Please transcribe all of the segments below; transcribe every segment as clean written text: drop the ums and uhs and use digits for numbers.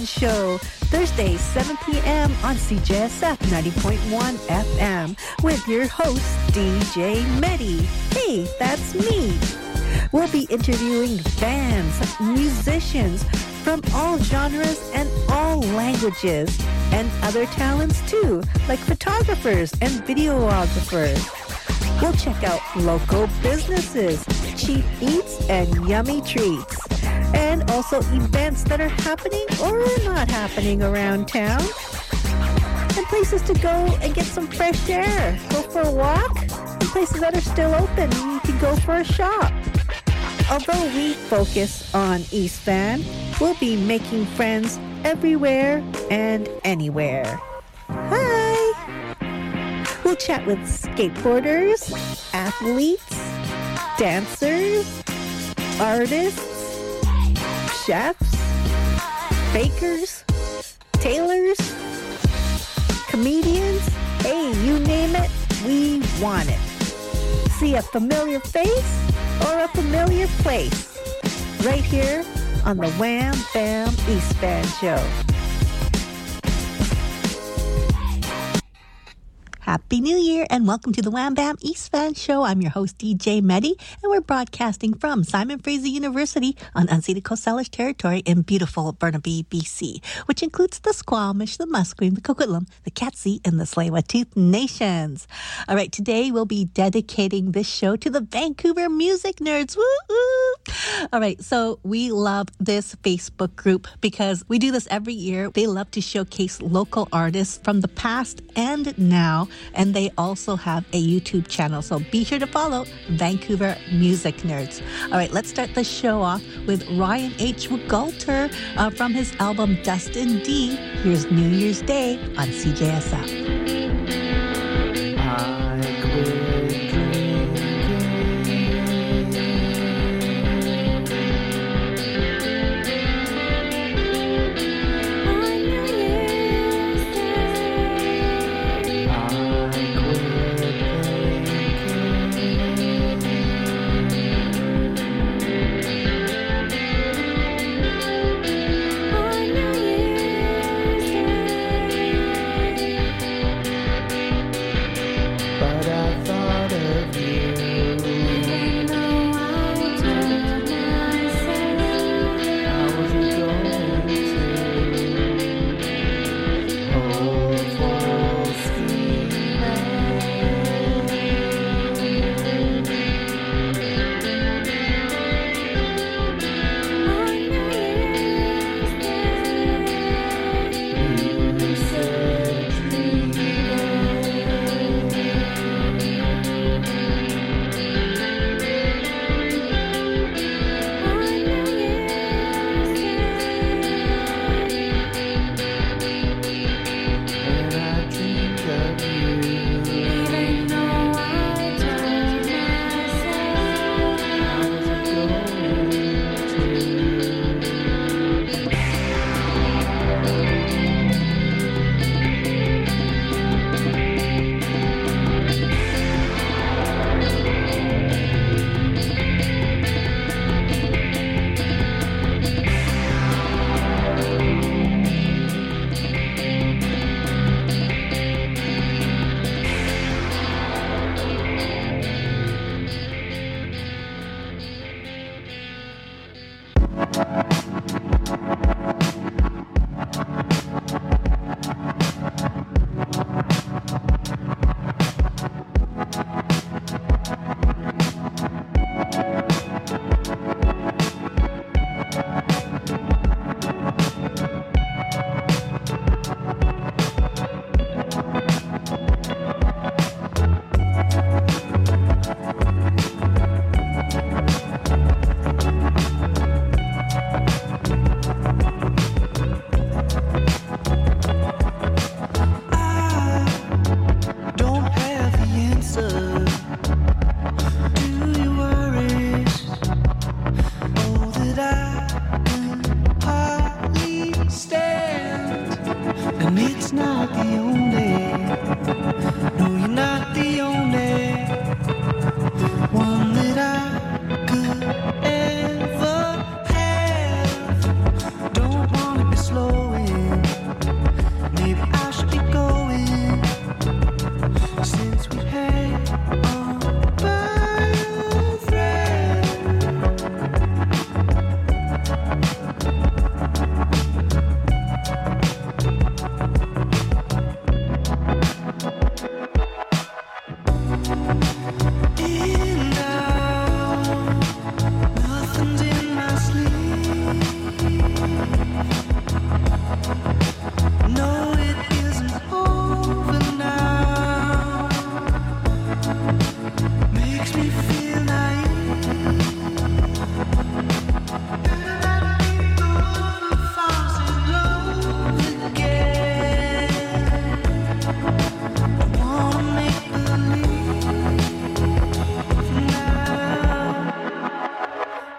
Show, Thursdays 7 p.m. on CJSF 90.1 FM with your host, DJ Medi. Hey, that's me. We'll be interviewing bands, musicians from all genres and all languages, and other talents too, like photographers and videographers. We'll check out local businesses, cheap eats, and yummy treats. And also events that are happening or not happening around town. And places to go and get some fresh air. Go for a walk. And places that are still open. You can go for a shop. Although we focus on East Van, we'll be making friends everywhere and anywhere. Hi! We'll chat with skateboarders, athletes, dancers, artists, chefs, bakers, tailors, comedians. Hey, you name it, we want it. See a familiar face or a familiar place right here on the Wham Bam East Van Show. Happy New Year and welcome to the Wham Bam East Van Show. I'm your host, DJ Medi, and we're broadcasting from Simon Fraser University on unceded Coast Salish territory in beautiful Burnaby, BC, which includes the Squamish, the Musqueam, the Coquitlam, the Katzie, and the Tsleil-Waututh nations. All right, today we'll be dedicating this show to the Vancouver music nerds. Woo-hoo! All right, so we love this Facebook group because we do this every year. They love to showcase local artists from the past and now, and they also have a YouTube channel, so be sure to follow Vancouver Music Nerds. All right, let's start the show off with Ryan H. Wgalter from his album Dust and D. Here's New Year's Day on CJSF.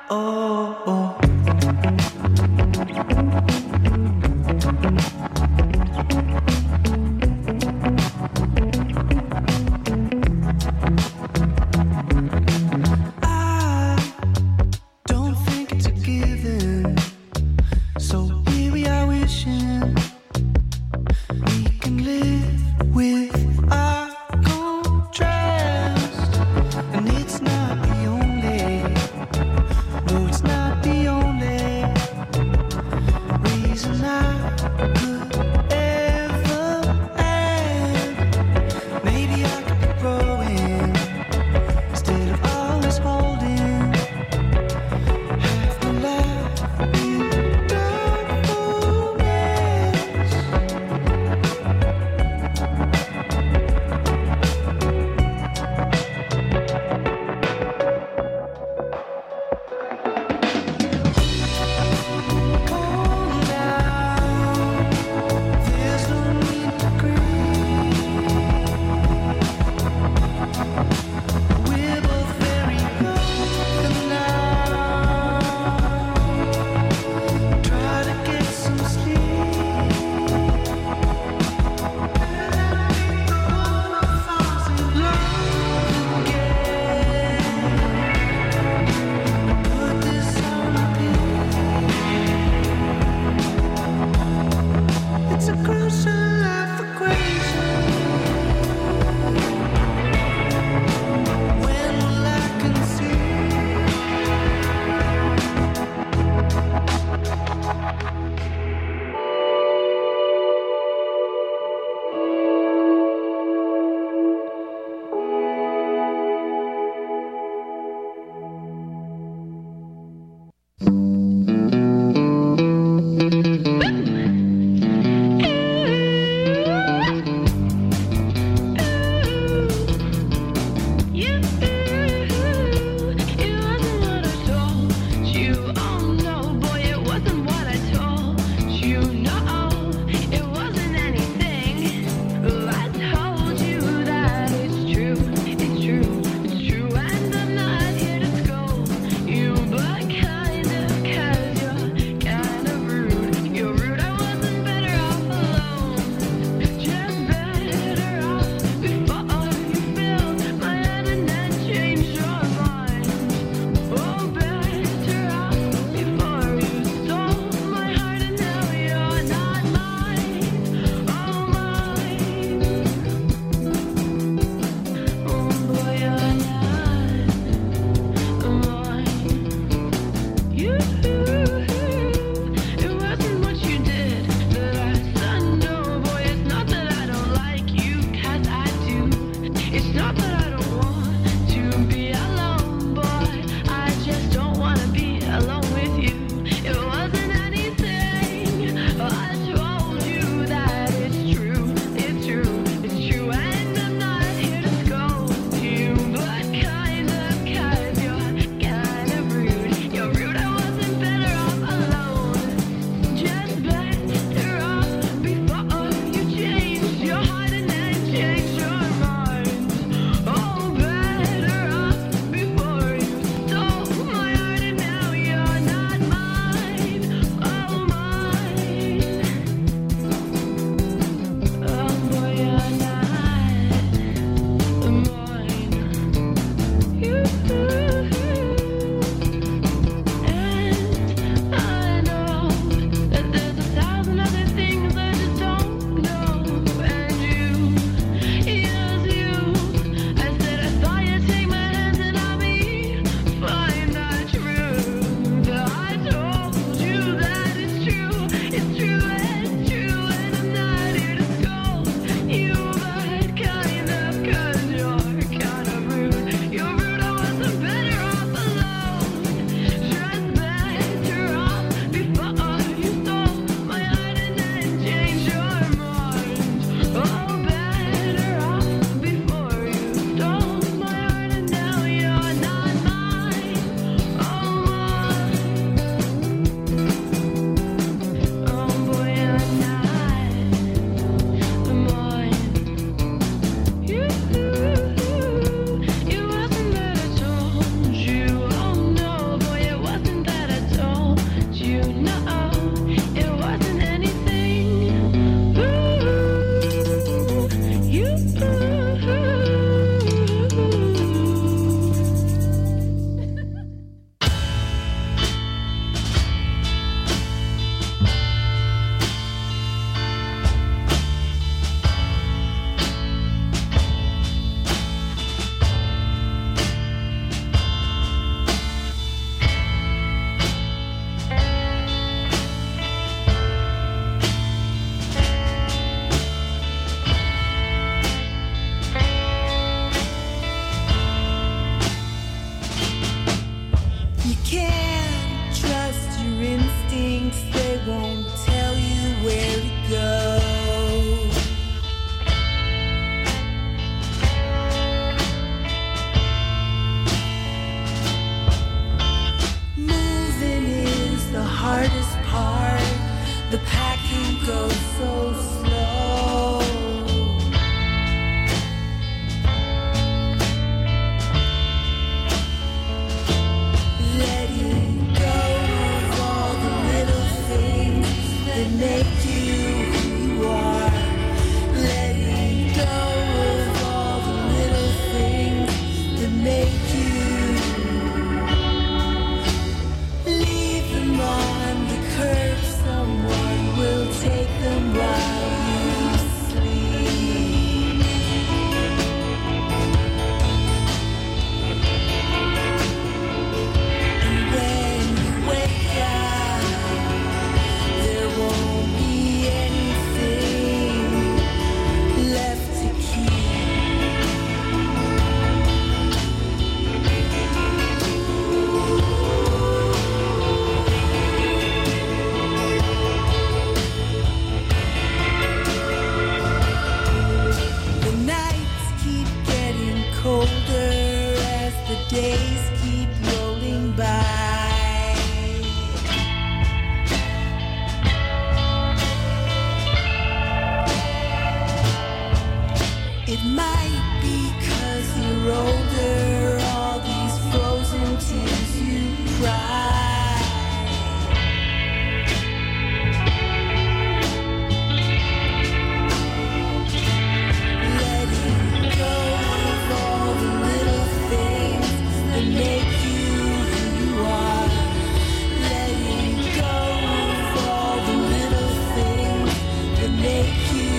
And it's not the only, no, it's not the won't tell you where to go. Moving is the hardest part. The packing goes so slow. Letting go of all the little things that make you who you are. Letting go of all the little things that make you. Leave them on the curb. Someone will take them while you sleep. And when you wake up, there won't be anything left to keep. The nights keep getting colder as the days keep rolling by. It might be 'cause you're older, all these frozen tears you cry. Letting go of all the little things that make you who you are. Letting go of all the little things that make you.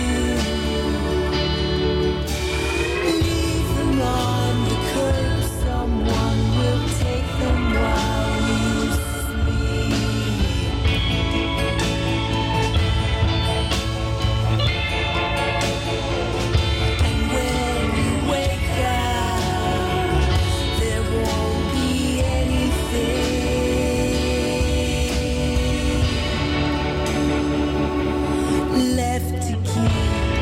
Leave them on the curb. Someone will take them while you sleep. And when you wake up, there won't be anything left to keep.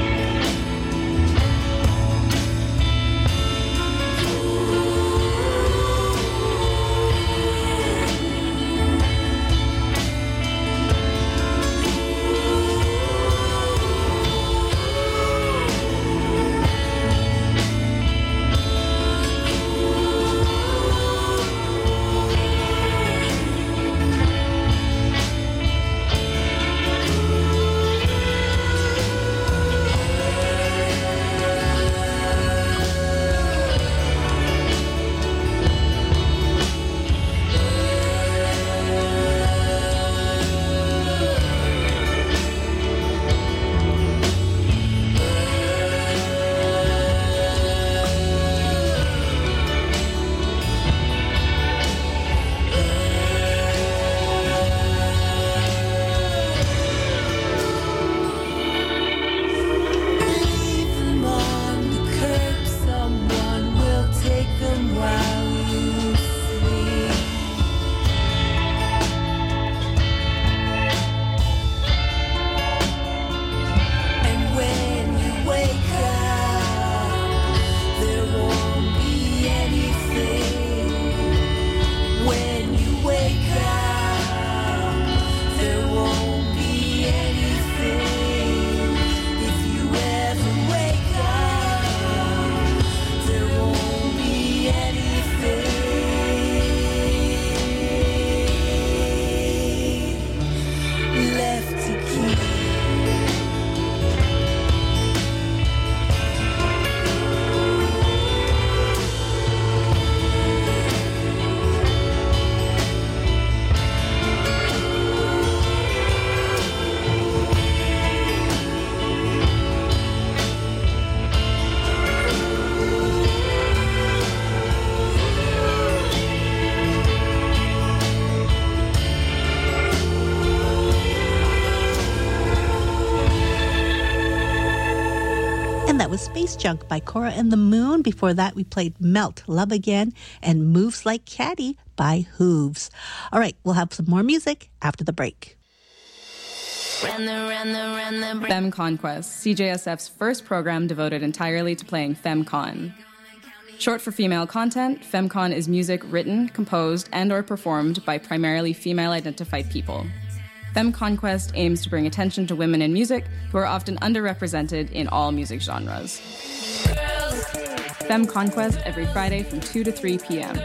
Leave them on the curb. Someone will take them while you sleep. And when you wake up, there won't be anything. When you wake up, there won't be anything. If you ever wake up, there won't be anything left to keep. And that was Space Junk by Cora and the Moon. Before that, we played Melt, Love Again, and Moves Like Caddy by Hooves. All right, we'll have some more music after the break. Femme Conquest, CJSF's first program devoted entirely to playing FemCon. Short for female content, FemCon is music written, composed, and or performed by primarily female-identified people. Femme Conquest aims to bring attention to women in music who are often underrepresented in all music genres. Femme Conquest every Friday from 2 to 3 p.m.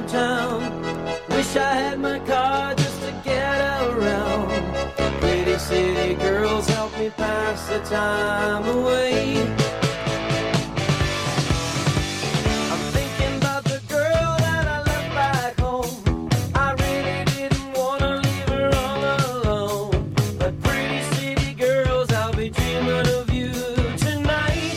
town. Wish I had my car just to get around. Pretty city girls help me pass the time away. I'm thinking about the girl that I left back home. I really didn't want to leave her all alone. But pretty city girls, I'll be dreaming of you tonight.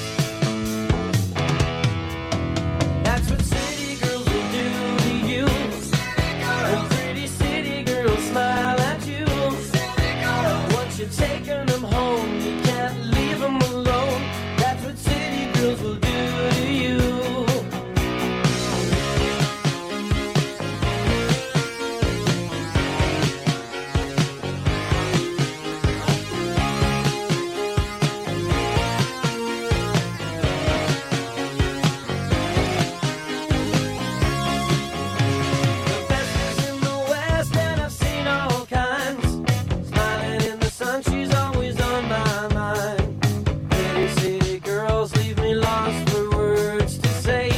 That's what city girls will do to you. When pretty city girls smile at you. Once you've taken them home, you can't leave them alone. That's what city girls will do to you. The best is in the West, and I've seen all kinds. Smiling in the sun, she's always on my mind. Pretty city girls leave me lost for words to say.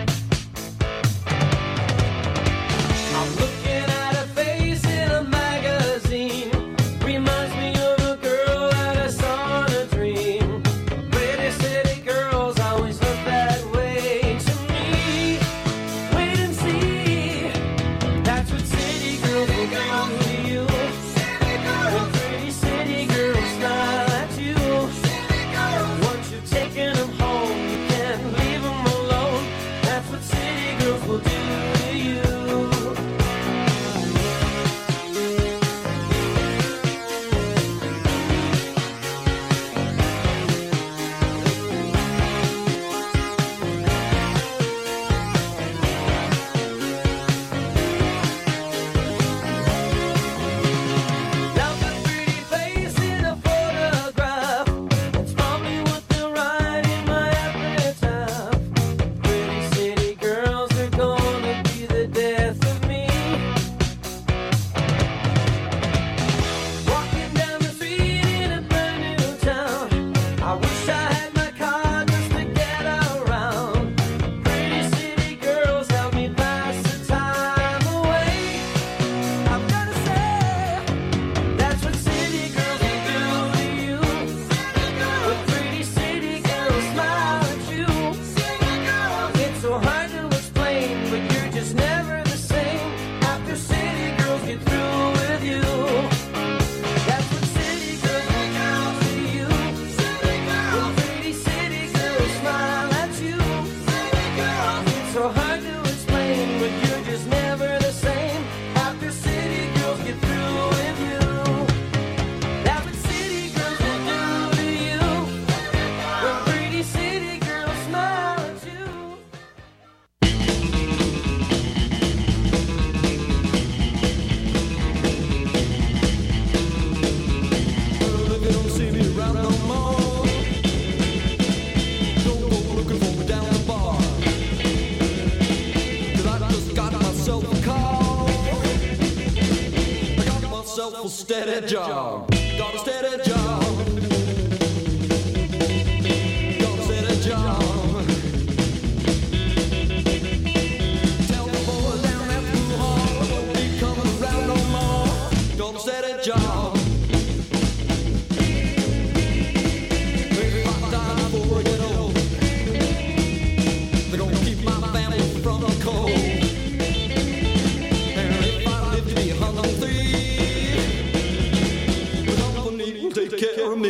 I'm looking at a face in a magazine. Reminds me of a girl that I saw in a dream. Pretty city girls always look that way to me. Wait and see. That's what city girls will do to you. When pretty city girls smile at you. Once you've taken them home, you can't leave them alone. That's what city girls will do to you. Now the pretty face in a photograph. It's probably what they'll write in my epitaph. Pretty city girls are gonna be the death of me. Walking down the street in a brand new town. I wish I had my car just to get around. Pretty city girls help me pass the time away. I've gotta say, that's what city girls will do to you. When pretty city girls smile at you. It's so hard to explain, but you're just never the same after city girls get through with you. That's what city girls will do to you. When pretty city girls smile at you. It's so hard to explain, but you're just never the same after city girls get through with you. That's what city girls will do to you. When pretty city girls smile at you. If you don't see me around no more, don't go looking for me down the bar. 'Cause I just got myself a car. I got myself a steady job. Got a steady job. Got a steady job. Tell the boys down at the hall I won't be coming around no more. Got a steady job. Maybe my time before I get old. They're gonna keep my family from the cold. And if I live to be 103, the company will take care of me.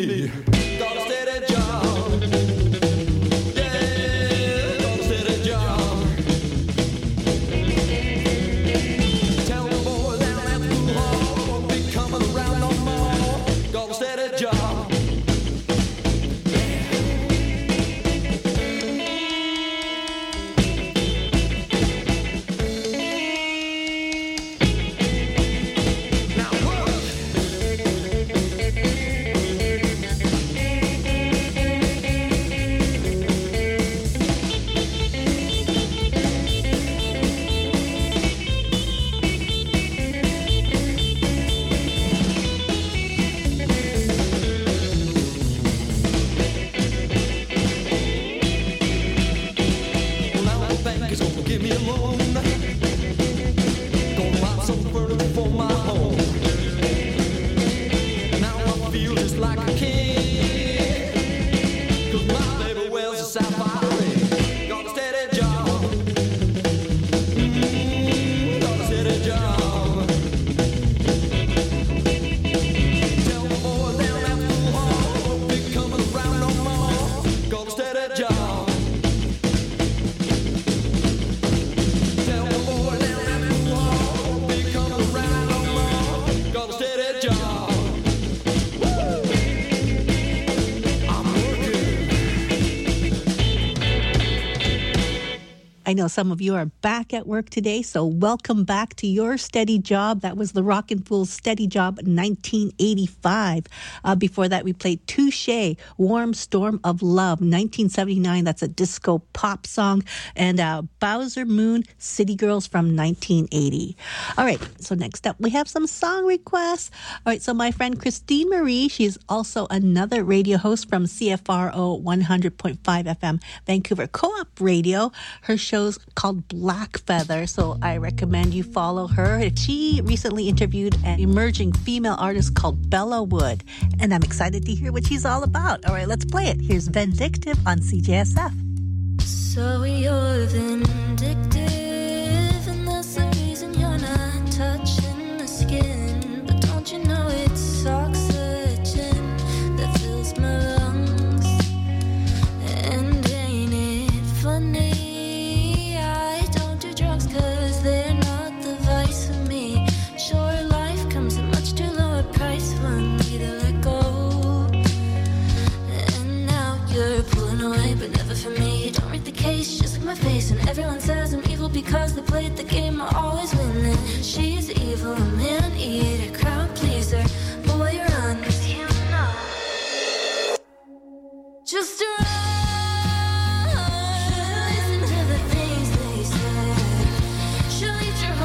I know some of you are back at work today, so welcome back to your steady job. That was the Rockin' Fools' Steady Job 1985. Before that, we played Touché, Warm Storm of Love, 1979. That's a disco pop song. And Bowser Moon, City Girls from 1980. All right, so next up, we have some song requests. All right, so my friend Christine Marie, she's also another radio host from CFRO 100.5 FM, Vancouver Co-op Radio. Her show's called Black Feather, so I recommend you follow her. She recently interviewed an emerging female artist called Bella Wood, and I'm excited to hear what she's all about. All right, let's play it. Here's Vindictive on CJSF. So you're vindictive.